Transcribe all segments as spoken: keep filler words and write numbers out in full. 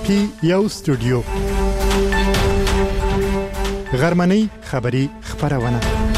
پی یو سټوډیو غرمنۍ خبری خبرونه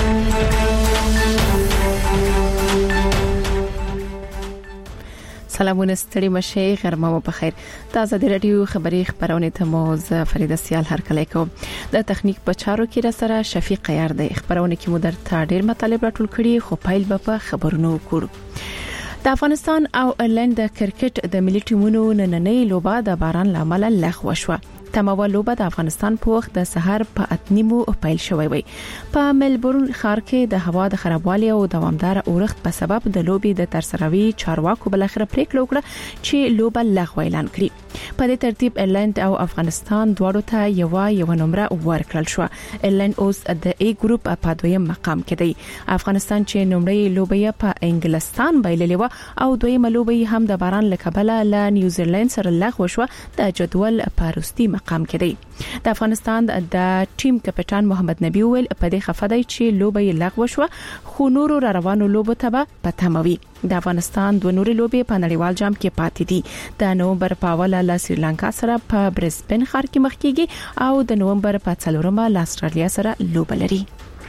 سلامونه ستړي مشه غرمه مو په خیر. تازه د رادیو خبری خبرونه ته مو ز فریده سیال هر کله کوم. د تخنیک په چارو کې را سره شفیق یار دی. خبرونه کې مو در ته ډیر مطالب راټول کړي خو پایل به په خبرونو وکړو. د افغانستان او ایرلند د کرکټ د ملي ټیمونو نننۍ لوبه د باران لامل لغوه شوه. تمه لوبه د افغانستان په وخت د سحر په اتنیمو پیل شوې وي. په ملبورن ښار کې د هوا د خرابوالي او دوامدار اورښت په سبب د لوبې د ترسروي چارواکو بل اخر پریکړه وکړه چې لوبه لغوه اعلان کړي. په دې ترتیب ایرلند او افغانستان دواړو ته یو یو نمبر ورکړل شو. ایرلند اوس د ای ګروپ په دویم مقام کې دی. افغانستان چې نمبرې لوبه په انګلستان بایللې و او دویمه لوبه هم د باران لکبله له نیوزیلند سره لغوه شو. د جدول پاروستي مقام کې دی. د افغانستان د ټیم کپټان محمد نبی ویل په دې خفه دی چې لوبه یې لغوه شو خو نورو را روانو لوبو ته به پتموي. د افغانستان دوه نورې لوبې په نړیوال جام کې پاتې دي. د نومبر په اوله له سریلانکا سره په برزبن ښار کې مخ کیږي او د نومبر په څلورمه له استرالیا سره لوبه لري.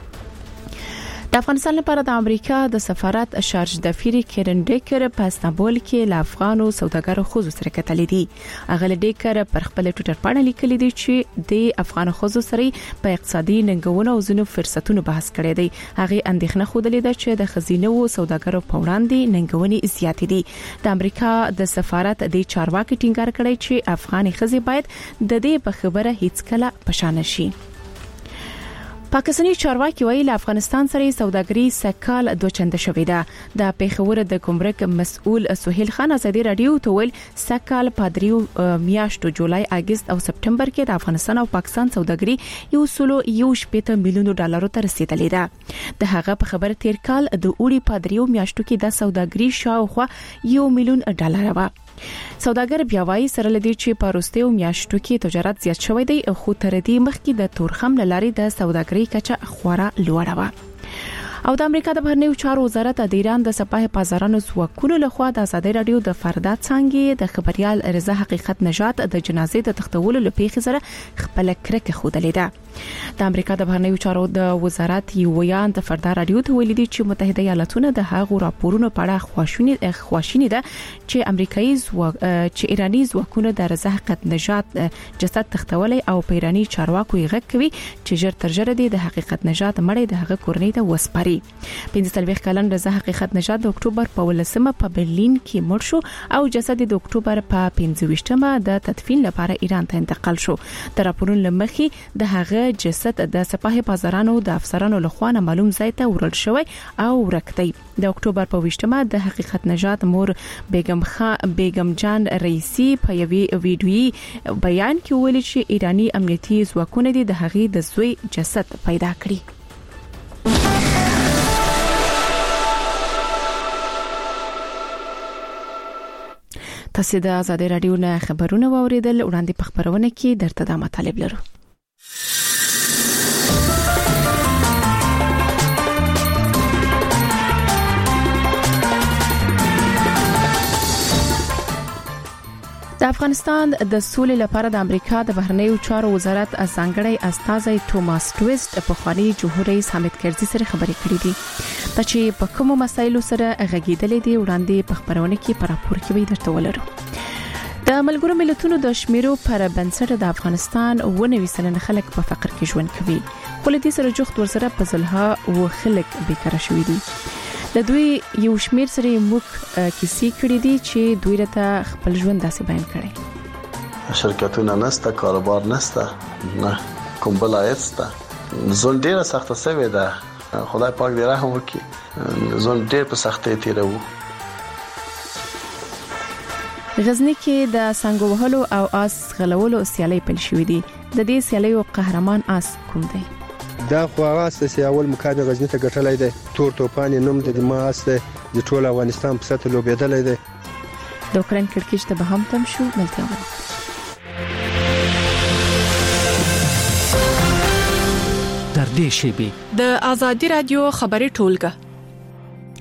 د افغانستان لپاره د امریکا د سفارت شارج دفیری کیرن ډیکر په استانبول کې له افغانو سوداګرو خوځو سره کتلې دي. اغل ډیکر پر خپل ټوئیټر باندې لیکلي دي چې د افغان خوځو سره په اقتصادي ننګونو او ځینو فرصتونو بحث کړی دی. هغه اندېښنه خوده ده چې د خزینه او سوداګرو په وړاندې ننګونې زیاتې دي. د امریکا د سفارت د چارواکي ټینګار کړی چې افغاني خزې باید د دې په خبره هیڅ کله پښانه شي. پاکستاني چارواکي ویل افغانستان سره سوداګري سکهال دوه چنده شوې ده. د پیښور د ګمرک مسؤل سہیل خان ازادي رادیو ته ویل سکهال په دریو میاشتو جولای اگست او سپټمبر کې د افغانستان او پاکستان سوداګري یو سلو یو شپږ میلیون ډالر ته رسیدلې ده. د هغه په خبر تیر کال د اوړي په دریو میاشتو کې د سوداګري شاوخوا یو میلیون ډالر و. سوداګر بیا وايي سره لدی چې په وروستیو میاشتو کې تجارت زیات شوی دی خو تر دې مخکې د تورخم لارې د سوداګري کچه خورا لوړه و. او د امریکا د بهرنیو چارو وزارت د ایران د سپاه بازارانو ځواکونو لخوا د ازادي رادیو د فردات څنګه د خبريال رضا حقیقت نژاد د جنازې د تختولو لپاره سره خپل کرکه خودلې ده. د امریکا د بهرنیو چارو د وزارت یو یان د فردات رادیو ته ویلي دي چې متحده ایالاتونه د هغو راپورونو په اړه خواشونی خواشینی ده چې امریکایي ځواک چې ایرانی ځواکونه د رضا حقیقت نژاد جسد تختولې او په ایرانی چارواکو یې غږ کوي چې ژر تر ژره د حقیقت نژاد مړی د هغه کورنۍ ته وسپاري. پنځه څلوېښت کلن رضا حقیقت نژاد د اکتوبر په ولسمه په برلین کې مړ شو او جسد د اکتوبر په پنځه ویشتمه د تدفین لپاره ایران ته انتقال شو. د راپورونو لمخې د هغه جسد د سپاه بازارانو د افسرانو لخوا معلوم ځای ته وړل شوی او ورکتي. د اکتوبر په ویشتمه د حقیقت نژاد مور بیگم خان بیگم جان رئیسی په یوې ویډیویي بیان کې ویلي چې ایرانی امنیتي ځواکونه د هغې د زوی جسد پیدا کړی. تاسو د آزادي رادیو نه خبرونه واوریدل. وړاندې په خبرونه کې درته د مطالب لرو. د افغانستان د سولې لپاره د امریکا د بهرنیو چارو وزارت ځانګړی استازی توماس ټویسټ په خواني جمهور رئیس حامد کرزي سره خبرې کړې دي. د چې په کومو مسایلو سره غږیدلې دي وړاندې په خبرونه کې پر راپور کې وي درته ولرو. د ملګرو ملتونو د شمیرو پر بنسټ د افغانستان ونوي سلنه خلک په فقر کې ژوند کوي. خو لدې سره جوخت ورسره په ځلها او خلک بیکاره شوي دي. د دوی یو شمیر سره موږ کیسې کړې دي چې دوی راته خپل ژوند داسې بیان کړي. شرکتونه نسته، کاروبار نسته، نه کوم بل عاید نسته. ځون ډیره سخته سوي ده. خدای پاک دې رحم وکړي. ځون ډیر په سختۍ تیرو. غزنی کې د سنگو وهلو او آس غلولو سیالي پیل شوې دي. د دې سیالیو قهرمان آس کوم دی؟ دا خو هغه اساس اول مقابله غزنی ته ګټلای دی. تور توپان نوم د ما اس د ټول افغانستان په سطح لوبېدلای دی. د اوکرين کرکټ ته به هم تم شو ملته و. در دې شی به د آزادي رادیو خبري ټولګه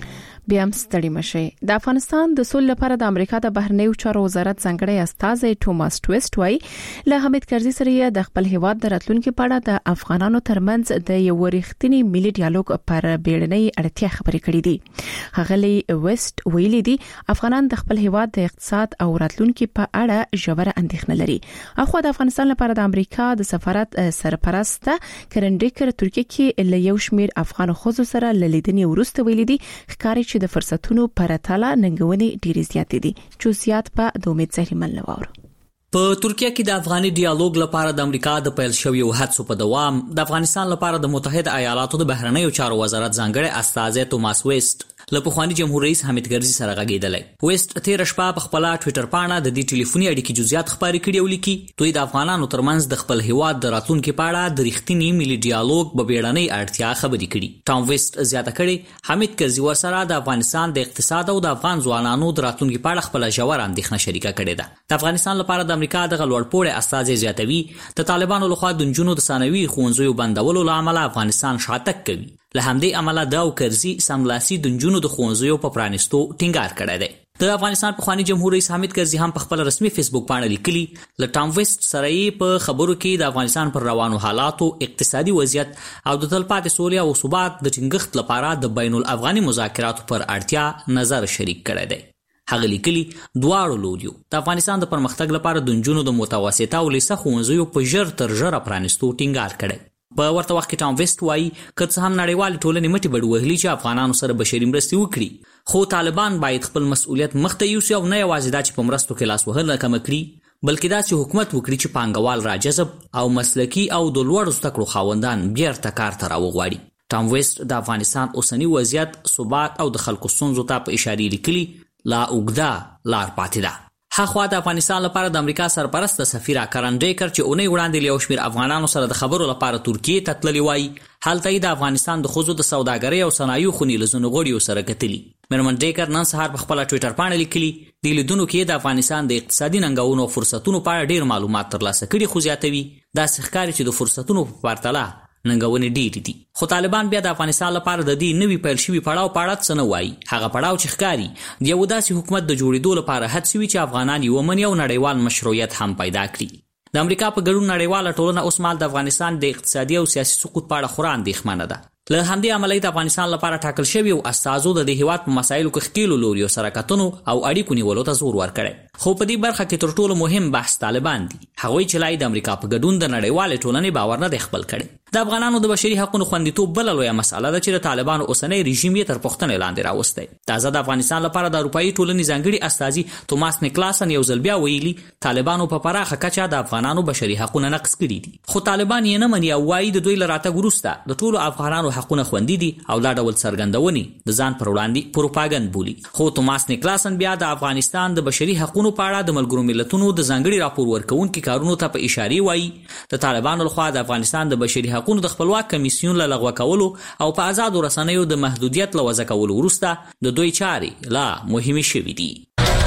بیا هم ستړي مشي. د افغانستان د سولې لپاره د امریکا د بهرنیو چارو وزارت څنګه استازي ټوماس ټویسټ وایي له حمید کرزي سره د خپل هیواد د راتلونکو په اړه د افغانانو ترمنځ د یو ورښتنی ملي ډیالوګ پر بیړنۍ اړتیا خبرې کړې دي. هغه ویسټ ویلي دي افغانان د خپل هیواد د اقتصاد او راتلونکو په اړه ژوره اندېښنه لري. اخو د افغانستان لپاره د امریکا د سفارت سرپرست کرنډیکر ترکیه کې له یو شمیر افغان خوځو سره لیدنې ورسته ویلي دي ښکاري چې د فرصتونو پرتاله ننګونې ډېری زیات دي. چوسیات په د امید زهرمن لواور په ترکیه کې د افغاني ډیالوګ لپاره د امریکا د پیل شویو هڅو په دوام د افغانستان لپاره د متحده ایالاتو د بهرنیو چارو وزارت ځانګړی استازی ټوماس ویسټ له پخوانی جمهور رئیس حمید کرزي سره غږیدلی. ویسټ تیر شپه په خپل ټوئیټر پاڼه د دې ټلیفوني اړیکې جزئیات خبرې کړي او لیکي دوی د افغانانو ترمنځ د خپل هیواد د راتلونکو په اړه د رښتینی ملي ډیالوګ په بیړنۍ اړتیا خبرې کړي. ټام ویسټ زیاته کړي حمید کرزي ورسره د افغانستان د اقتصاد او د افغان ځوانانو د راتلونکو په اړه خپل ژور اندېښنه شریکه کړې ده. د افغانستان لپاره د امریکا د غلوړپوړې استازي زیاتوي د طالبانو لخوا د نجونو د ثانوي ښوونځیو بندولو لامل افغانستان شاتګ کوي. له همدې امله دا او کرزي سملاسي د نجونو د ښوونځیو په پرانیستو ټینګار کړی دی. د افغانستان پخوانی جمهور رئیس حمید کرزي هم په خپل رسمي فیسبوک باندې لیکلي له ټام ویسټ سره په خبرو کې د افغانستان پر روانو حالاتو، اقتصادي وضعیت او د تلپاتې سولې او ثبات د ټینګښت لپاره د بین الافغاني مذاکراتو پر اړتیا نظر شریک کړی دی. هغه لیکلي دواړو لوریو د افغانستان د پرمختګ لپاره د نجونو د متوسطه او لیسه ښوونځیو په ژر تر ژره پرانیستو ټینګار کړی. په ورته وخت کې ټام ویسټ وایي که څه هم نړیوال ټولنې مټې بډ وهلي چې افغانانو سره بشري مرستې وکړي، خو طالبان باید خپل مسؤلیت مخته یوسي او نه یوازې دا چې په مرستو کې لاس وهل کم کړي، بلکې دا چې حکومت وکړي چې پانګوال راجذب او مسلکي او د لوړو زده کړو خاوندان بیرته کار ته راوغواړي. ټام ویسټ د افغانستان اوسنی وضعیت، ثبات او د خلکو ستونزو ته په اشاره لیکلي لا اوږده لار پاتې ده. هغه د افغانستان لپاره د امریکا سرپرست سفیر کرنډیکر چې اونۍ وړاندې یو شمیر افغانانو سره د خبرو لپاره ترکیه ته تللی وای، هلته د افغانستان د خوځو د سوداګرۍ او صنایعو خونې له ځینو غړیو سره کتلي. میرمن ډیکر نن سهار په خپل ټوئیټر باندې لیکلي د لیدونکو کې د افغانستان د اقتصادي ننګونو او فرصتونو په اړه ډیر معلومات ترلاسه کړي، خو زیاتوي دا ښکاري چې د فرصتونو په پرتله ننګونې ډېرې دي. خو طالبان بیا د افغانستان لپاره د دې نوي پیل شوي پړاو په اړه څه نه وایي. هغه پړاو چې ښکاري د یو داسې حکومت د جوړېدو لپاره هڅې وي چې افغانان یې ومني او نړیوال مشروعیت هم پیدا کړي. د امریکا په ګډون نړیواله ټولنه اوس مهال د افغانستان د اقتصادي او سیاسي سقوط په اړه خورا اندېښمنه ده. له همدې امله د افغانستان لپاره ټاکل شوی او استازو د دې هیواد په مسایلو کې ښکیلو لوریو سره کتنو او اړیکو نیولو ته زور ورکړی. خو په دې برخه کې تر ټولو مهم بحث طالبان دي. هغوی چې لای د امریکا په ګډون د نړیوالې ټولنې باور نه دی خپل کړی. د افغانانو د بشري حقوقو خوندیتوب بل لویه مسله ده چې د طالبانو اوسنی رژیم یې تر پوښتنې لاندې راوستی. تازه د افغانستان لپاره د اروپایي ټولنې ځانګړي استازي توماس نیکلاسن یو ځل بیا ویلي طالبانو په پراخه کچه د افغانانو بشري حقوق نقض کړي دي، خو طالبان یې نه مني او وایي د دوی له راتګ وروسته د ټولو افغانانو حقونه خوندي دي او دا ډول څرګندونې د ځان پر وړاندې پروپاګند بولي. خو توماس نیکلاسن بیا د افغانستان د بشري حقوقو په اړه د ملګرو ملتونو د ځانګړي راپور ورکوونکو کارونو ته په اشاره وایي د طالبانو لخوا د افغانستان د بشري حقوقو د خپلواک کمیسیون له لغوه کولو او په آزادو رسنیو د محدودیت له وضع کولو وروسته د دوی چارې لا مهمې شوې دي.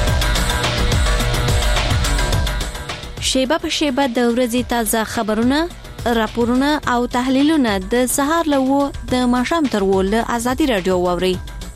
شیبه په شیبه د ورځې تازه خبرونه، راپورونه او تحلیلونه د سهار له و د ماښام تر و له ازادي رادیو واوري.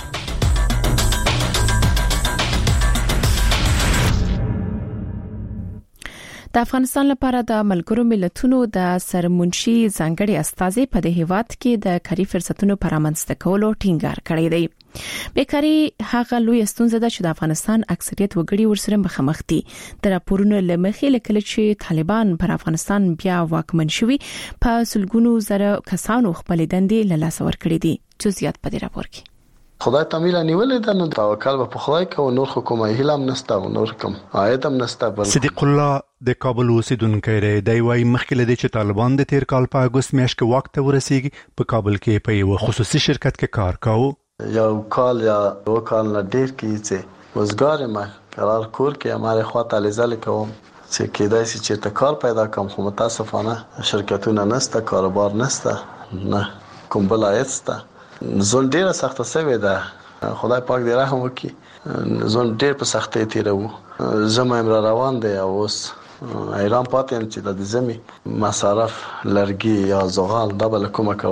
د افغانستان لپاره د ملګرو ملتونو د سرمنشي ځانګړي استازي په د هیواد کې د کاري فرصتونو پرامنځته کولو ټینګار کړی دی. بیکاري هغه لوی ستونزه ده چې د افغانستان اکثریت وګړي ورسره مخامخ دي. د راپورونو لمخې لیکل چې طالبان پر افغانستان بیا واکمن شوي په سلګونو زره کسانو خپل دندې له لاسه ورکړي دي. جزئیات په دې راپور کې. خدای تعالی نیولې ده، نو توکل په خدای کو، نور حکومت هیلم نسته او نور کوم آیتم نسته. بل صدیق الله د کابل اوسیدونکو دی وایي مخکې لدی چې طالبان د تیر کال په اگست میاشت کې وخت ته ورسیږي په کابل کې په یو خصوصي شرکت کې کار کاوه. یو کال یا دو کال نه ډیر کې چې وزګار ما قرار کور کې امره خوا تعالی زل کوم چې کېدای شي چې ته کار پیدا کوم، خو متاسفانه شرکتونه نسته، کاروبار نسته، نه کوم بلایسته. زون ډیره سخته سوي ده، خدای پاک دې رحم وکړي. زون ډیر په سختۍ تیرو، زما امر روان دی او اوس ایران پاتې چې د زمي مصرف لرګي یا زغال دبل کومه کوم.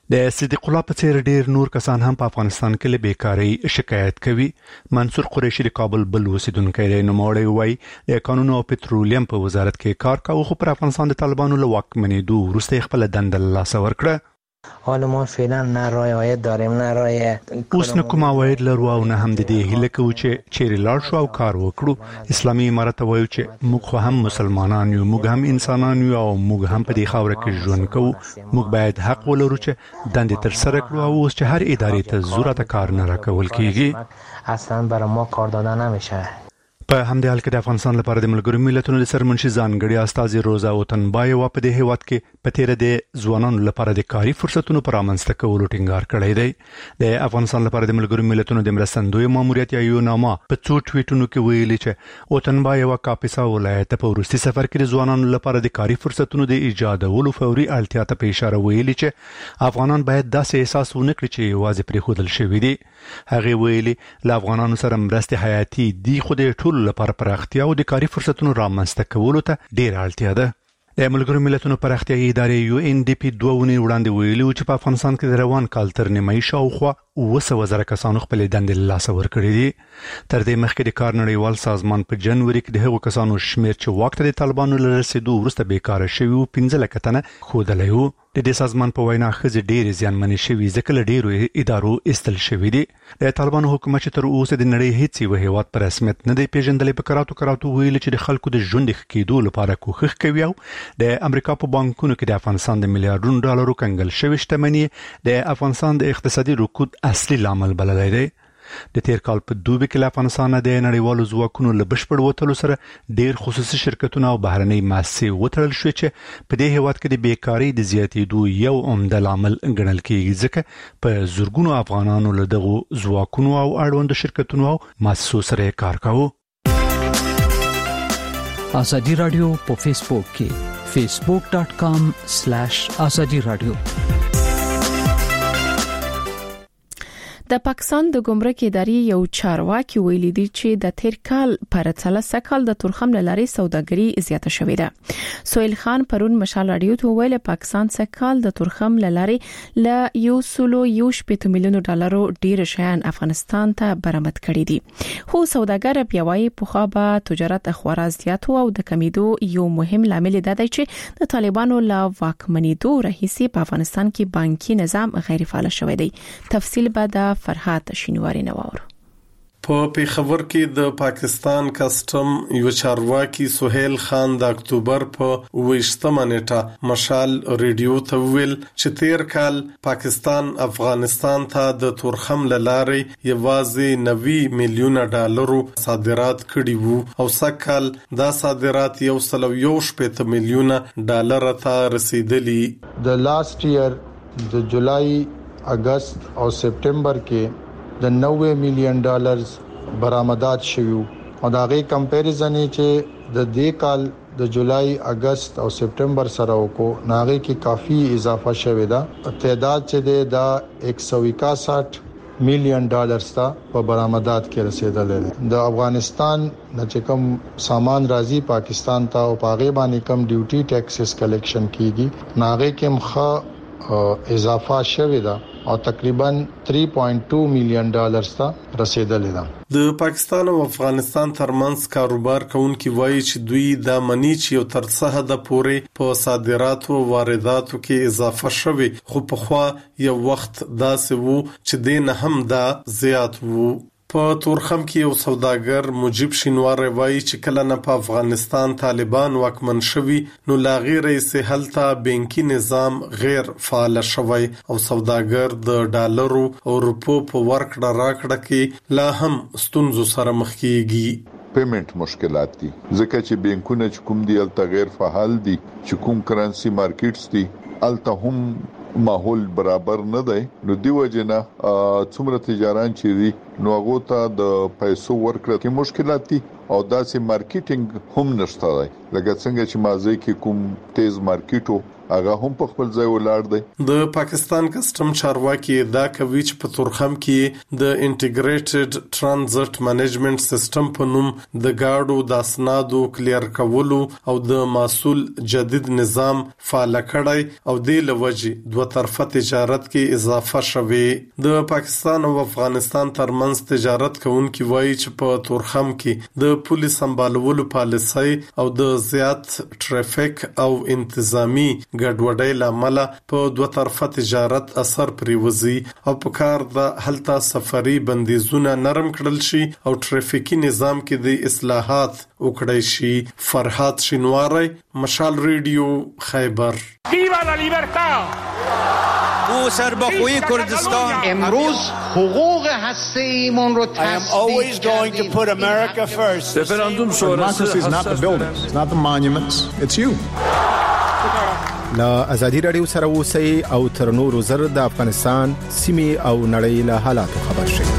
د صدیق الله په څیر ډیر نور کسان هم په افغانستان کې له بیکاری شکایت کوي. منصور قریشي د کابل بل اوسیدونکی دی. نوموړی وایي د قانون او پټرولیم په وزارت کې کار کاوه، خو پر افغانستان د طالبانو له واکمنېدو وروسته خپل دنده له لاسه ورکړه. حالا ما فعلا نه رای عاید داریم نه رای اوس نه کوم عواید لرو او نه هم د دې هیله کوو چې چیرې لاړ شو او کار وکړو. اسلامي امارت وایي چې موږ خو هم مسلمانان یو، موږ هم انسانان یو او موږ هم په دې خاوره کې ژوند کوو. موږ باید حق ولرو چې دندې تر سره کړو او اوس چې هر ادارې ته ضرورت کار نه راکول کیږي. اصلا برای ما کار داده نمیشه. په همدې حال کې د افغانستان لپاره د ملګرو ملتونو د سرمنشي ځانګړي استازي روزا اوتنبایوا په دې هیواد کې په تیر د ځوانانو لپاره د کاري فرصتونو پر رامنځته کولو ټینګار کړی دی. د افغانستان لپاره د ملګرو ملتونو د مرستندوی ماموریت یا یوناما په څو ټویټونو کې ویلي چې اوتنبایوا کاپیسا ولایت په وروستي سفر کې د ځوانانو لپاره د کاري فرصتونو د ایجادولو فوري اړتیا ته په اشاره ویلي چې افغانان باید داسې احساس ونه کړي چې یوازې پرېښودل شوي دي. هغه ویلي له افغانانو سره مرستې حیاتي دي، خو د ټولو لپاره پراختیا او د کاري فرصتونو رامنځته کولو ته ډېر اړتیا ده. د ملګرو ملتونو پراختیايي ادارې یو ان ډي پی دوه ونې وړاندې ویلي چې په افغانستان کې د روان کال تر نیمایي شاوخوا اوه سوه زره کسانو خپل دندې له لاسه ورکړي دي. تر دې مخکې د کار نړیوال سازمان په جنوري کې د هغو کسانو شمیر چې واک ته د طالبانو له رسېدو وروسته بیکاره شوي وو پنځه لکه تنه ښودلی وو. د دې سازمان په وینا ښځې ډېرې زیانمنې شوي ځکه له ډېرو ادارو ایستل شوي دي. د طالبانو حکومت چې تر اوسه د نړۍ هیڅ یو هیواد په رسمیت نه دی پیژندلی په کراتو کراتو ویلي چې د خلکو د ژوند ښه کېدو لپاره کوښښ کوي او د امریکا په بانکونو کې د افغانستان د میلیارډونو ډالرو کنګل شوې شتمني د افغانستان د اقتصادي رکود اصلي لامل بللی دی. د تیر کال په دوبي کې له افغانستان د نړیوالو ځواکونو له بشپړ وتلو سره ډیر خصوصي شرکتونه او بهرنۍ مؤسسې وتړل شوې چې په دې هیواد کې د بیکاری د زیاتېدو یو عمده لامل ګڼل کېږي ځکه په زرګونو افغانانو له دغو ځواکونو او اړوندو شرکتونو او مؤسسو سره کار کاوه. ازادي رادیو په فیسبوک کې facebook dot com slash azadi radio. د پاکستان د ګمرک ادارې یو چارواکي ویلي دی چې د تیر کال پر څلسه کال د تورخم لاري سوداګري زیاته شوې ده. سویل خان پرون مشال رادیو ته ویل پاکستان څخه کال د تورخم لاري ل یو سلو یو شپږ میلیون ډالرو ډیر شیان افغانستان ته برآمد کړي دي. خو سوداګر پیوای په خابه تجارت خورا زیات او د کمیدو یو مهم لامل دا دی چې د طالبانو لا واکمنېدو راهیسي په افغانستان کې بانکي نظام غیر فعال شوی دی. تفصیل بعد فرحات شینواری نواور. په پیښور کې د پاکستان کسٹم یو چارواکي سہیل خان د اکتوبر په ویشتمه نیټه مشال ریډیو ته ویل چې تیر کال پاکستان افغانستان ته د تورخم لارې یوازې نوي میلیون ډالرو صادرات کړي وو او سکهال دا صادرات یو سلو یو شپږ میلیون ډالر ته رسیدلی. د لاست ایئر د جولای اگست او سپټمبر کې د نوي میلیون ډالرز برآمدات شوي او دا غي کمپیریزن چې د دې کال د جولای اگست او سپټمبر سره وکړو ناغي کې کافي اضافه شوه دا تعداد چې د ایک سو اکسٹھ میلیون ډالرز ته په برآمدات کې رسیدل دي. د افغانستان چې کوم سامان راځي پاکستان ته او پاغه باندې کم ډیوټي ټیکسز کلیکشن کیږي ناغي کې مخه اضافه شوه دا او تقریبا تین پوینټ دو میلیون ډالرز ته رسیدلی ده. د پاکستان او افغانستان ترمنځ کاروبار کوونکي وایي چې دوی د منی چې یو تر څه حد پورې په صادراتو او وارداتو کې اضافه شوه خو په خوا یو وخت داسې وو چې دین هم دا زیات وو. په تورخم کې یو سوداګر مجيب شینوار وایي چې کله نه په افغانستان طالبان واکمن شوي نو لا غیر سهلتا بانکي نظام غیر فعال شوی او سوداګر د ډالرو او روپو په ورکړه راکړه کې لا هم ستونزو سره مخ کیږي. پیمنٹ مشکلات دي ځکه چې بانکونه چې کوم دی الته غیر فعال دي چې کوم کرنسي مارکیټس دي الته هم ماحول برابر نه دی نو دی وجنه څومره تجاران چې دي نو هغه ته د پیسو ورکړه کې مشکلات دي او داسې مارکیټینګ هم نشته دی لکه څنګه چې مازه کې کوم تیز مارکیټو هغه هم په خپل ځای ولاړ دی. د پاکستان کسٹم چارواکي دا کوي چې په تورخم کې د انټیګریټډ ترانزیت منیجمنت سیستم په نوم د گاډو د اسنادو کلیر کولو او د مسول جدید نظام فعال کړی او د لوجي دوه طرفه تجارت کې اضافه شوه. د پاکستان او افغانستان ترمنځ تجارت کوونکي وایي چې په تورخم کې د پولیس سمبالولو پالیسي او د زیات ټریفیک او انتظامی ګډوډۍ لامل په دوه طرفه تجارت اثر پریوزي او په کار د هلته سفري بندیزونه نرم کړل شي او ټریفیکي نظام کې د اصلاحات وکړای شي. فرحات شینواری، مشال ریډیو، خیبر. ویوا لا لیبرتاد. او سربخوی کردستان امروز حقوق هسته‌ایمون رو تصدیق کردیم. رفراندوم شورای is not the buildings, it's not the monuments, it's you. لا ازادي رادیو سره اوسئ او تر نورو زر د افغانستان سیمې او نړۍ له حالاتو خبر شئ.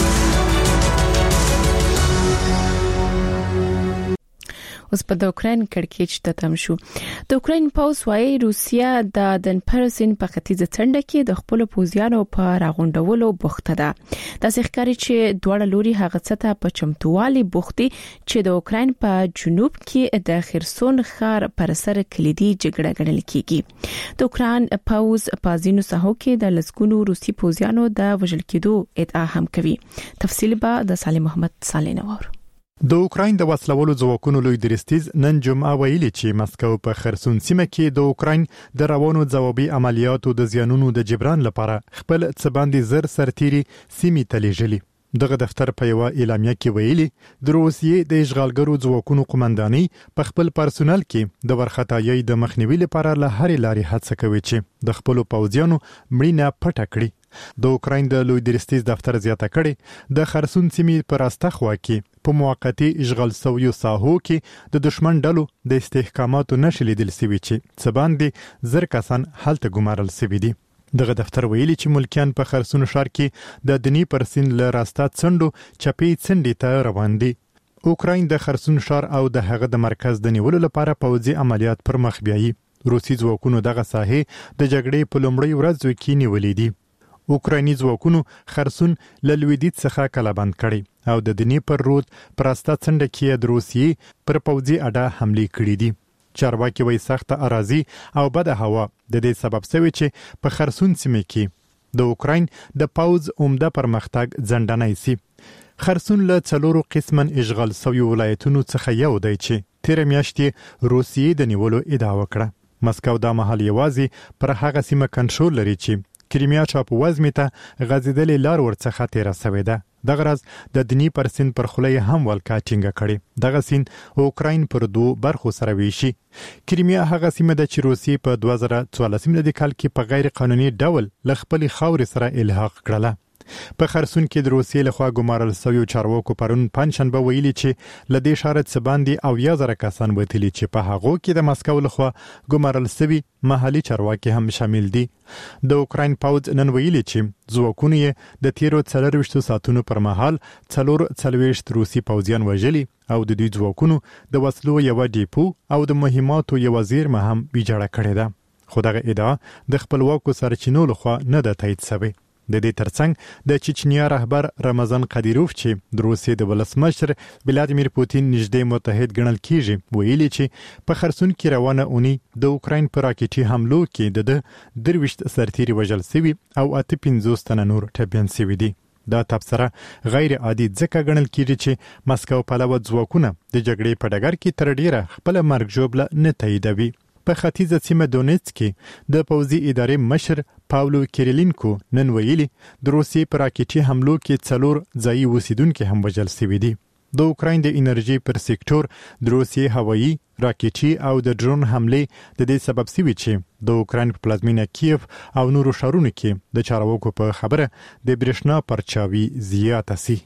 اوس په د اوکرين کړکېچ ته تم شو. د اوکرين پوز وايي روسیا د دنپرسین په ختیځه څنډه کې د خپل پوزیانو په راغونډولو بوخته ده. د ښکاری چې دوړ لوري هغه څه په چمتووالي بوختي چې د اوکرين په جنوب کې د خرسون ښار پر سر کلیدي جګړه ګڼل کیږي. د اوکرين پوز په ځینو ساحو کې د لسګونو روسي پوزیانو د وژل کېدو ادعا هم کوي. تفصیل به د سالم محمد صالح نور. د اوکرين د وسلوالو ځواکونو لوی درستیز نن جمعه ویلي چې مسکو په خرسون سیمه کې د اوکرين د روانو ځوابي عملیاتو د زیانونو د جبران لپاره خپل څباندې زر سرتيري سیمې تلېجلي. دغه دفتر په یو اعلامیه کې ویلي د روسیې د اشغالګرو ځواکونو قومنداني په خپل پرسونل کې د ورختایي د مخنیوي لپاره له هرې لارې هڅه کوي چې د خپل پوځیانو مړینه پټه کړي. د اوکرين د لوی درستیز دفتر زیاته کړي د خرسون سیمې پر استخوا کې په موقتی اشغال سویو ساحو کې د دشمن ډلو د استحکاماتو نشلي دل سوي چې سباندې زر کسان حالت ګمارل سوي دي. دغه دفتر ویلي چې ملکیان په خرسون ښار کې د دنی پرسین له راستا څنډو چپی څنډې ته روان دي. اوکرين د خرسون ښار او د هغه د مرکز د نیولو لپاره پوځي عملیات پر مخ بیایي. روسي ځواکونو دغه ساحه د جګړې په لومړۍ ورځ کې نیولې دي. اوکرایني ځواکونو خرسون له لویدیځ څخه کلابند کړي او د دنی پر رود پراستا څنډه کې د روسیې پر پوځي اډه حمله کړې دي. چارواکي وایي سخته اراضي او بده هوا د دې سبب شوی چې په خرسون سیمه کې د اوکراین د پوځ عمده پرمختګ ځندنای سي. خرسون له څلورو قسمن اشغال سوی ولایتونو څخه یو دی چې تیر میاشتې روسیې د نیولو ادعا وکړه. مسکو دا مهال یوازې پر هغه سیمه کنټرول لري چې کریمیا چاپ وزمه ته غزیدلې لار ورڅخه تیر شوې ده. دغه راز د دنی پرسین پر خلې هم ولکا ټینګه کړي. دغه سین اوکراین پر دوه برخو سره ویشي. کریمیا هغه سیمه د چروسي په دوه زره څوارلسم کال کې په غیر قانوني ډول ل خپل خاور سره الحاق کړله. په خرسون کې د روسیې لخوا ګمارل شوی چارواکو پرون پنځشنبه ویلي چې لدې شارت سباندې او یا زره کسان وتلی چې په هغه کې د مسکو لخوا ګمارل شوی محلي چارواکي هم شامل دي. د اوکراین پوځ نن ویلي چې ځواکونه یې د تیرو څلورویشت ساعتونو پر مهال څلور څلويشت روسي پوځیان وژلي او د دوی ځواکونو د وسلو یو ډیپو او د مهماتو یو زیرمه هم ویجاړه کړې ده. خو دغه ادعا د خپلواکو سرچینو لخوا نه ده تایید شوی. د دې ترڅنګ د چچنیا رهبر رمضان قدیروف چې د روسیې د ولسمشر ولادیمیر پوتین نږدې متحد ګڼل کیږي ویلي چې په خرسون کې روانه اونۍ د اوکراین پر راکټي حملو کې د درويشت سرتيري وژل شوی او اته پنځوس تنه نور ټپيان شوی دي. دا تبصره غیر عادي ځکه ګڼل کیږي چې مسکو په لور ځواکونه د جګړې په ډګر کې تر ډیره خپل مرګ جوړه نه تاییدوي. په ختیځه سیمه دونیتس کې د پوځي ادارې مشر پاولو کیریلینکو نن ویلي د روسیې پر راکټي حملو کې څلور ځایي اوسیدونکو هم وژل شوي دي. د اوکراین د انرژي پر سېکټور د روسیې هوایي راکټي او د ډرون حمله د دې سبب شوی چې د اوکراین په پلازمینه کیف او نورو ښارونو کې د چارواکو په خبره د برېښنا پرچاوي زیاته سي.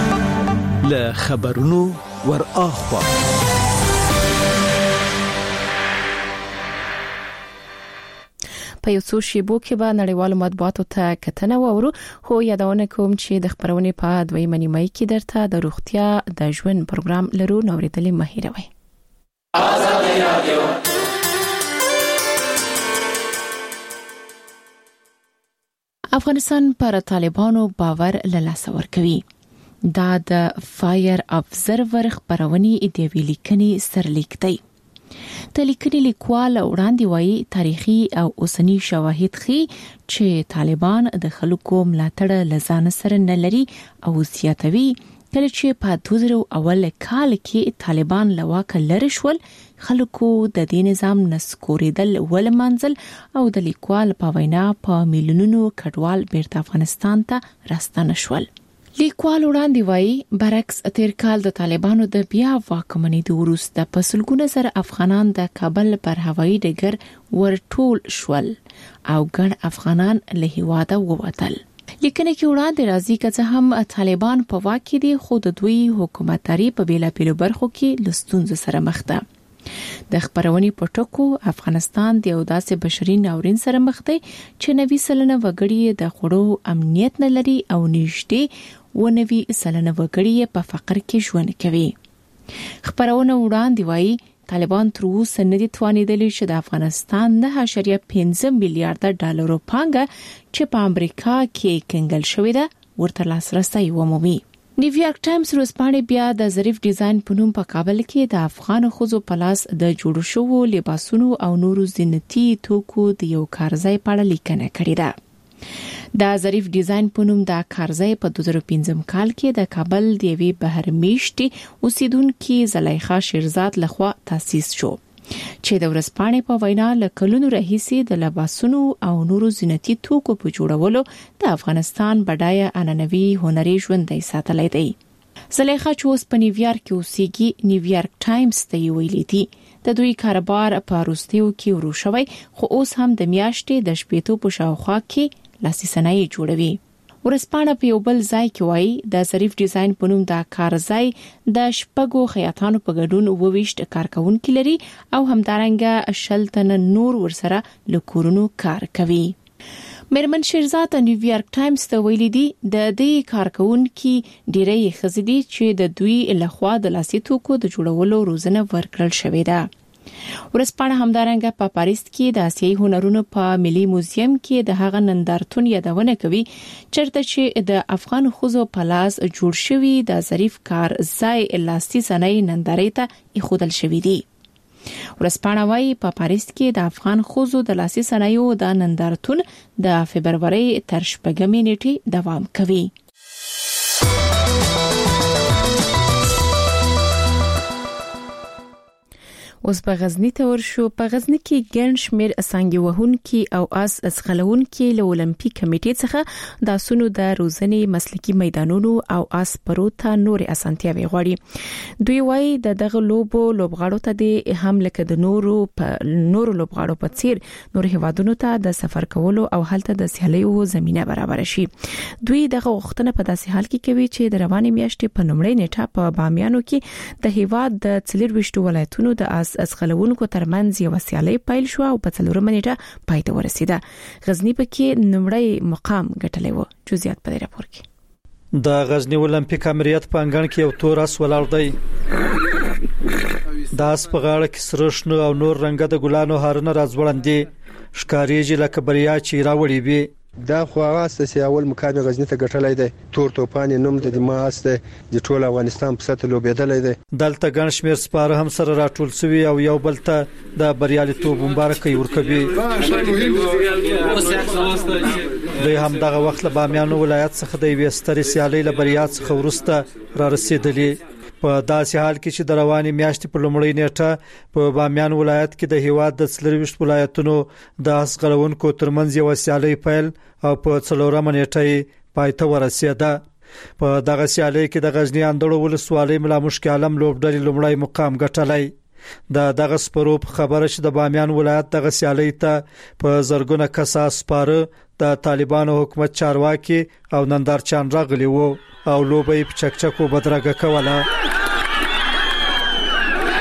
له خبرونو ور اخوا په یو څو شیبو کې به نړیوالو مطبوعاتو ته کتنه وورو. خو یادونه کوم چې د خبرونې په دویمه نیمه کې درته د روغتیا د ژوند پروګرام لرو نو ورېدلې مهیروي. آزاد رادیو افغانستان پر طالبانو باور له لاسه ورکوي. دا د فایر ابزرور خبرونې د ویلیکنې سرلیک دی. د لیکنې لیکوال وړاندې وایي تاریخي او اوسنی شواهد ښيي چې طالبان د خلکو ملاتړ لزان سره نه لري او زیاتوي کله چې په دوه زره اول کال کې طالبان له واکه لرې شول خلکو د دې نظام نسکوریدل ول منزل او د لیکوال په وینا په میلیونونو کډوال بیرته افغانستان ته راستنه شول. لیکوال وړاندې وایي برعکس تیر کال د طالبانو د بیا واکمنۍ د وروسته په سلګونه زره افغانان د کابل پر هوایي ډګر ورټول شول او ګڼ افغانان له هیواده ووتل. لیکنه کې وړاندې راځي چې هم طالبان په واکې دي خو د دوی حکومتداري په بیلابیلو برخو کې له ستونزو سره مخ ده. د خبرونې په ټکو افغانستان د یو داسې بشري ناورین سره مخ دی چې نوي سلنه وګړي د خوړو امنیت نه لري او نږدې و نوي سلنه وګړي په فقر کې ژوند کوي. خبرونه وړاندې وایي طالبان تر اوسه نه دي توانیدلی چې د افغانستان نه اشاریه پنځه میلیارډ ډالرو پانګه چې په امریکا کې کنګل شوې ده ورته لاسرسي ومومي. نیویارک ټایمز روزپاڼې بیا د ظریف ډیزاین په نوم په کابل کې د افغان ښځو په لاس د جوړو شوو لباسونو او نورو زینتي توکو د یو کارځای په اړه لیکنه کړې ده. د ظریف ډیزاین په نوم د کارځای په دوه زره پنځم کال کې د کابل د یوې بهرمیشتي اوسیدونکو زلیخا شیرزاد لخوا تاسیس شو چې د ورځپاڼې په وینا له کلونو راهیسې د لباسونو او نورو زینتي توکو په جوړولو د افغانستان بډایه عنعنوي هنري ژوندۍ ساتلی دی. زلیخا چې اوس په نیویارک کې اوسېږي نیویارک ټایمز ته یې ویلي دي د دوی کاروبار په وروستیو کې ورو شوی خو اوس هم د میاشتې د شپېتو په شاوخوا کې لاسي صنایع جوړوي. ورسپانه په یو بل ځای کې وایي د ظریف ډیزاین په نوم د کارځای د شپږو خیاطانو په ګډون وویشت کارکونکو لري او همدارنګه شلتن نور ورسره لکورونو کار کوي. میرمن شیرزاد نیویارک ټایمز ته ویلي دي د دې کارکونکو ډیری خزدي چې د دوی لخوا د لاسي توکو د جوړولو روزنه ورکړل شوې ده. ورسپانه همدارنګه په پاریس کې د آسیایي هنرونو په ملي موزیم کې د هغه نندارتون یادونه کوي چرته چې د افغان ښځو په لاس جوړ شوی د ظریف کار ځای لاسي صنایع نندارې ته ایښودل شوی دی. ورسپانه وايي په پاریس کې د افغان ښځو د لاسي صنایعو د نندارتون د فبرवरी تر شپږمې نیټې دوام کوي. اوس په غزنی ته ورشو. په غزنی کې ګڼ شمېر اسانګي وهونکي او اس اسخلونکي له اولمپیک کمیټې څخه د سونو د روزنې مسلکی میدانونو او اس پروته نور اسانتیاوي غواړي. دوی وايي د دغه لوبو لوبغاړو ته د هم لکه د نورو په نورو لوبغاړو په څیر نور هیوادونو ته د سفر کولو او هلته د سیالیو زمينه برابر شي. دوی دغه وختونه په داسې حال کې کوي چې د روانې میاشتې په نومړۍ نیټه په بامیانو کې د هیواد د څلورويشت ولایتونو د اس اسخلونکو ترمنځ یو سیالي پیل شو او په څلورمه نیټه پای ته ورسیده. غزنی پکې نمړی مقام ګټلی و. جزئیات په راپور کې. د غزنی اولمپیک امریت په انګړ کې یو تور اس ولاړ دی. د اس په غاړه کې سرشنو او نور رنګه د ګلانو هارونه راځوړندې ښکاریږي لکه بریا چې راوړي وي. دا خو هغه اساسي اول مقام غزنی ته ګټلای دی. تور توپان نوم د ما استه د ټول افغانستان په سطح لوبېدلای دی. دلته ګڼ شمېر سپاره هم سره راټول شوي او یو بل ته د بریالیتوب مبارکي ورکوي. دوی هم دغه وخت له بامیانو ولایت څخه د یوې سترې سیالۍ له بریا څخه ورسته را رسیدلي. په داسې حال کې چې د روانې میاشتې په لومړۍ نیټه په بامیان ولایت کې د هیواد د څلورويشت ولایتونو د اسغړونکو ترمنځ یو سیالي پیل او په څلورمه نیټه پای ته ورسیده. په دغه سیالي کې د غزنی اندړو ولسوالۍ ملا مشک عالم لوبډلې لومړی مقام ګټلی. د دغه سپورو خبره چې د بامیان ولایت دغه سیالي ته په زرګونه کسان سپاره د طالبانو حکومت چارواکي او نندارچان راغلي وو او لوبې په چکچکو بدرګه کوله.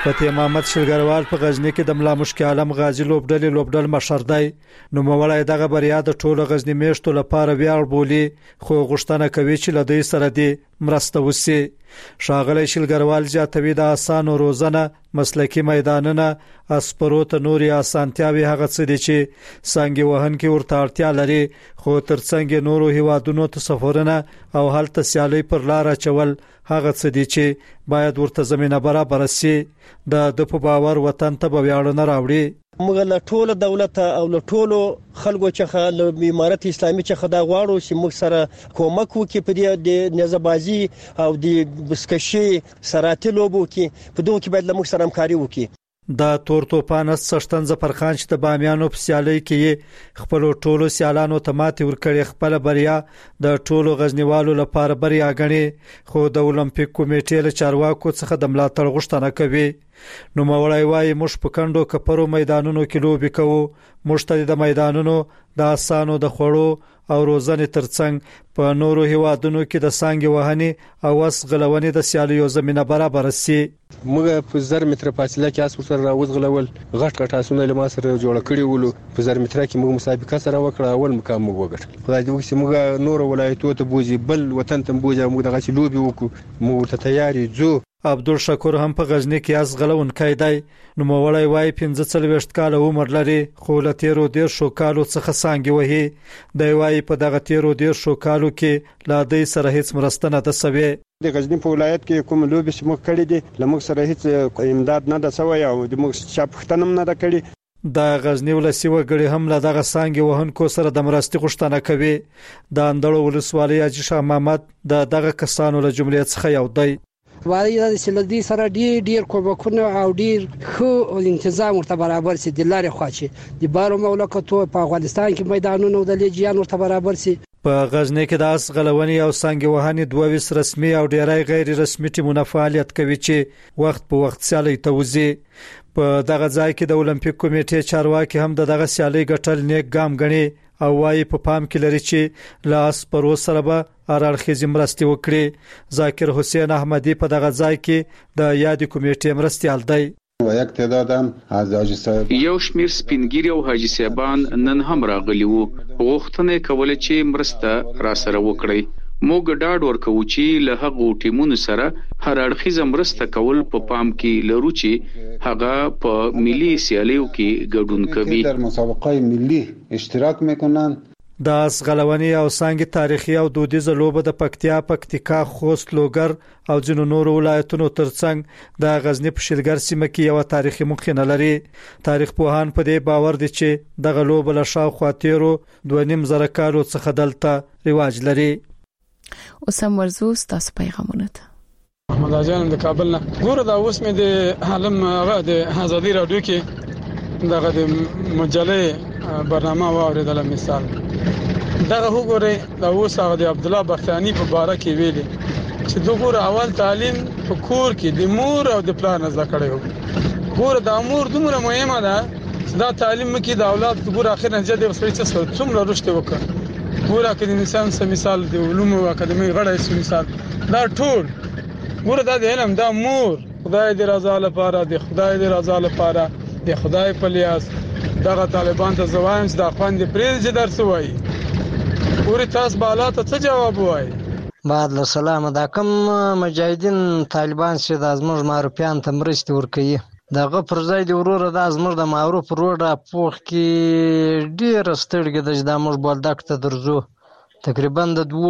فتح محمد شلګروال په غزنی کې د ملا مشک عالم غازی لوبډلې لوبډل مشر دی. نو مولای دغه بریا د ټولو غزنی میشتو لپاره ویاړ بولی خو غوښتنه کوي چې لدی سره دی مرسته وسی. شاغلی شلګروال زیاتوي د آسانو روزنه مسلکی میدانونه اسپرو ته نوري اسانتیاوي هغه څه دي چې څنګه وهن کې ورته اړتیا لري خو ترڅنګ نورو هیوادونو ته سفرونه او هلته سیالي پر لار چول هغه څه دي چې باید ورته زمينه برابر شي. د د په باور وطن ته ویاړونه راوړي. موږ له ټولو دولت او له ټولو خلکو څخه له امارت اسلامي څخه دا غواړو چې موږ سره کومک وکړي په دې د نزبازي او د بسکشي سراتي لوبو کې په دوه کې باید له موږ سره همکاري وکړي. د تور توپان سشتن ظفرخان چې د بامیانو په سیالي کې خپل ټولو سیالانو ته ماتې ورکړي خپل بریا د ټولو غزنیوالو لپاره بریا غني خو د اولمپیک کمیټې له چارواکو څخه د ملاتړ غوښتنه کوي. نو مولای وای مش په کندو کپرو میدانونو کې لوبي کوو مشتري د میدانونو د اسانو د خړو او روزنې ترڅنګ په نورو هیوادونو کې د سانګي وهني او وس غلونې د سیالیو زمينه برابر سي. موږ په زر متر فاصله کې اس سره راوځغلول غټ غټ اسونه له ما سره جوړ کړی ولو په زر متر کې موږ مسابقه سره وکړه اول مقام موږ وګټ. خدای دې وکړي موږ نور ولایتو ته بوزي بل وطن ته بوزي موږ دغه لوبي وکړو موږ ته تیاری جو. عبدالشکور هم په غزنی کې از غلون کیدای. نو مولای وای پنځه ویشت کال عمر لري خو له تیرو ډیر شو کالو څخه سانګي وهي د وای په دغه تیرو ډیر شو کالو کې لا دې سره هیڅ مرستنه د سوي. د غزنی په ولایت کې کوم لوبي چې موږ کړی دي لمغ سره هیڅ امداد نه د سوي او د موږ شپختنم نه د کړی. د غزنی ولسی وګړي هم له دغه سانګي وهونکو سره د مرستي غوښتنه کوي. د اندړو ولسوالۍ اجي شاه محمد د دغه کسانو له جملې څخه یو دی. وایي د سلدي سره ډیر ډیر کومکونه او ډیر خو تنظیم ورته برابر سي د لارې خواچي د بارو مملکتو په افغانستان کې میدانونو د لجیان ورته برابر سي. په غزنی کې د اس غلونی او سانګي وهني دوه ویس رسمي او ډیرای غیر رسمي ټیمونه فعالیت کوي چې وخت په وخت سیالي توزي. په دغه ځای کې د اولمپیک کمیټې چارواکي هم دغه سیالي ګټل نیک ګام غني او وايي په پام کې لري چې لاس پرو سره به ارړخیزم مرستي وکړي. ذاکر حسین احمدی په دغه ځای کې د یاد کمیټې مرستيال دی. یک تعداد هم از حاجی صاحب یو شمیر سپینګری او حاجی صاحبان نن هم راغلی وو غوښتنه کوله چې مرسته را سره وکړي. موږ ډاډ ورکو چې له هغو ټیمونو سره هر اړخیزه مرسته کول په پام کې لرو چې هغه په ملي سیالیو کې ګډون کوي در مسابقات ملي اشتراک میکنن. د اسغلونی او سانګي تاریخي او دودیزه لوبه د پکتیا پکتیکا خوست لوګر او ځینو نورو ولایتونو ترڅنګ د غزنی په شلګر سیمه کې یو تاریخي مخینه لري. تاریخ پوهان په دې باور دي چې دغه لوبه له شاوخوا تیرو دوه نیم زره کالو څخه دلته رواج لري. اوسم ورزو تاسو پیغامونه ته احمد اجان د کابل نه ګوره دا اوس مې د عالم هغه د ازادي رادیو کې دغه د مجلې برنامه واوریدل مثال دغه وګوره دا اوس هغه د عبد الله بختیانی په باره کې ویلي چې دغه اول تعلیم په کور کې د مور او د پلان زده کړو. ګوره د امور دومره مهمه ده دا تعلیم کې د اولاد ګوره اخر نتیجه د وسوي څه څومره رښتیا وکړي. ګوره کې د انسان سم مثال د علومو اکاډمي غړی سم مثال دا ټول ګوره دا د علم دا مور خدای دې رضا لپاره د خدای دې رضا لپاره د خدای په لیاس دغه طالبان ته زوایم چې د خوند پریز درس وایي ګوره تاسو بالا ته څه جواب وایي. بعد له سلام دا کوم مجاهدین طالبان چې د ازمر معروفیان ته مرستي ورکوي دغه پر ځای د وروره د ازمر د معروف روډه پوخ کې ډیر ستړي د د مش بولدک ته درځو تقریبا د دوه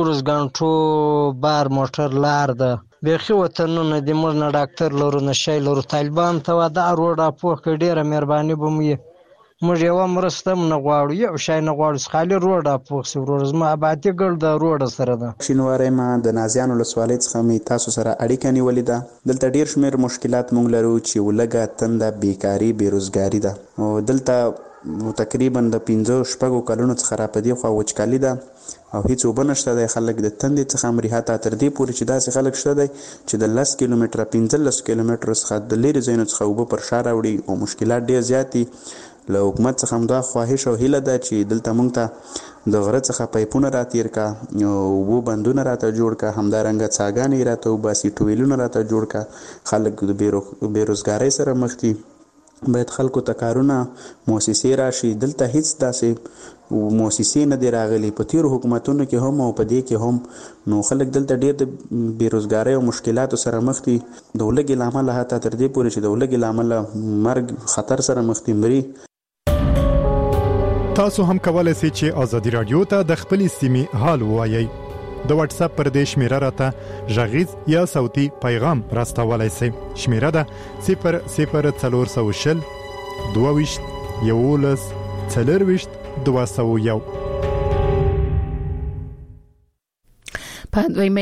غنټو بار موټر لار ده بيخي وطنونه د مر نه ډاکټر لورو نشي لورو طالبان ته د روډه پوخ کې ډیره مهرباني بومي موږ یو مرستم نه غواړو یو شای نه غواړو خالي روډه پوخ سي ورور زما آبادی ګل د روډ سره ده. شینوارې ما د نازیانو لسوالۍ څخه می تاسو سره اړیکه نیولې ده. دلته ډیر شمیر مشکلات مونږ لرو چې ولګه تنده بیکاری بیروزګاری ده او دلته نو تقریبا د پنځه شپږو کلونو څخه را پدې خو وچکالي ده او هیڅ وبنشته د خلک د تندې څخه امریحاته تر دې پورې چې داسې خلک شته دی چې د لس کیلومتره پنځلس کیلومتر څخه د لري ځایونو څخه وب پر شار راوړي او مشکلات ډیر زیات دي. له حکومت څخه هم دا خواهش او هیله ده چې دلته موږ ته د غره څخه پایپونه راتیر کا او وو بندونه راته جوړ کا همدارنګه څاګانې راته وباسي ټویلونه راته جوړ کا خلک د بیروزګارۍ سره مخ دي باید خلکو ته کارونه مؤسسې راشي. دلته هیڅ داسې مؤسسې نه دی راغلي په تیرو حکومتونو کې هم او په دې کې هم نو خلک دلته ډیر د بیروزګارۍ او مشکلاتو سره مخ دي د ولګي لامل هاته تر دې پورې چې د ولګي لامل مرګ خطر سره مخ دي مري. تاسو هم کولای شئ چې آزادي رادیو ته د خپلې سیمې حال ووایئ. د واتس اپ پر دې شمیره راته ژغیز یا صوتي پیغام راستولای شئ. شمیره ده صفر صفر څلور سوه شل دوه ویشت یولس څلور ویشت دوه سوه یو. په دویمه